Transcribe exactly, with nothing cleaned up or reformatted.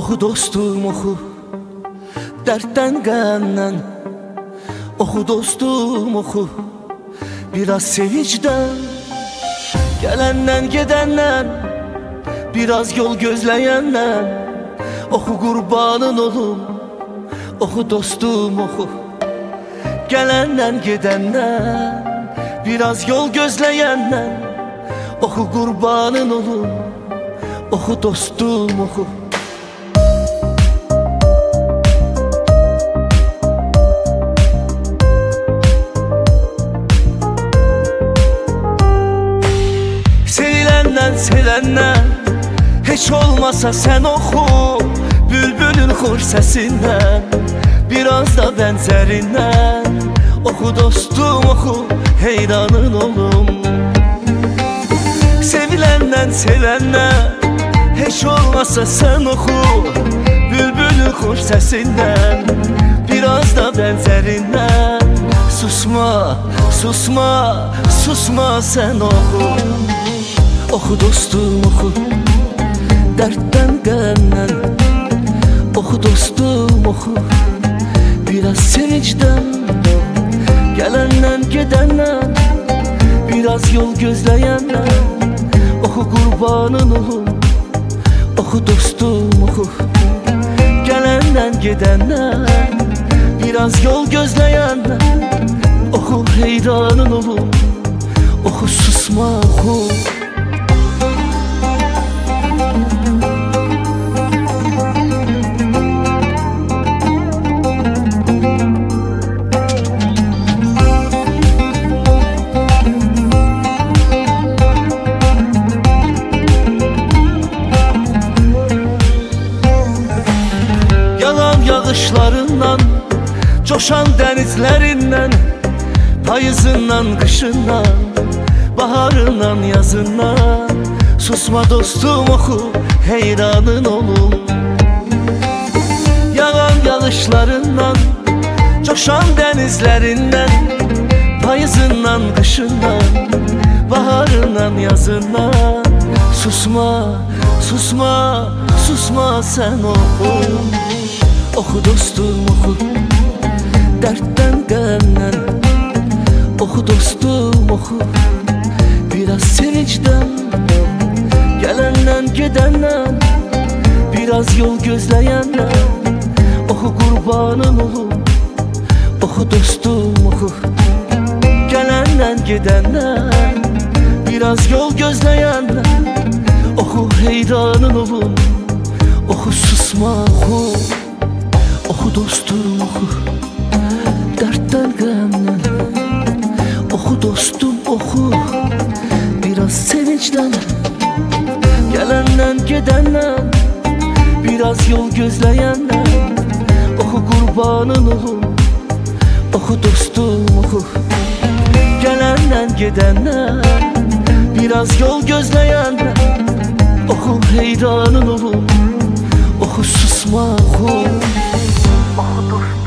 Oxu dostum oxu, dərddən qəmdən. Oxu dostum oxu, biraz sevincdən. Gələndən gedəndən, biraz yol gözləyəndən. Oxu qurbanın olum, oxu dostum oxu. Gələndən gedəndən, biraz yol gözləyəndən. Oxu qurbanın olum, oxu dostum oxu. Seviləndən, sevəndən, heç olmasa sən oxu. Bülbülün xor səsindən, biraz da bənzərindən. Oxu dostum oxu, heyranın olum. Seviləndən, sevəndən, heç olmasa sən oxu. Bülbülün xor səsindən, biraz da bənzərindən. Susma, susma, susma sən oxu. Oxu dostum oxu, dərddən qəmdən. Oxu dostum oxu, biraz sevincdən. Gələndən gedəndən, biraz yol gözləyəndən. Oxu qurbanın olum, oxu dostum oxu. Gələndən gedəndən, biraz yol gözləyəndən. Oxu heyranın olum, oxu susma oxu. Yağışlarından, coşan dənizlərindən. Payızından, qışından, baharından, yazından. Susma dostum oxu, heyranın olum. Yağan yağışlarından, coşan dənizlərindən. Payızından, qışından, baharından, yazından. Susma, susma, susma sən oxu. Oxu dostum oxu, dərddən qəmdən. Oxu dostum oxu, biraz sevincdən. Gələndən gedəndən, biraz yol gözləyəndən. Oxu qurbanın olum, oxu dostum oxu. Gələndən gedəndən, biraz yol gözləyəndən. Oxu heyranın olum, oxu susma oxu. Oxu dostum oxu, dərddən qəmdən. Oxu dostum oxu, biraz sevincdən. Gələndən gedəndən, biraz yol gözləyəndən. Oxu qurbanın olum, oxu dostum oxu. Gələndən gedəndən, biraz yol gözləyəndən. Oxu heyranın olum, oxu susma oxu. Oxu dostum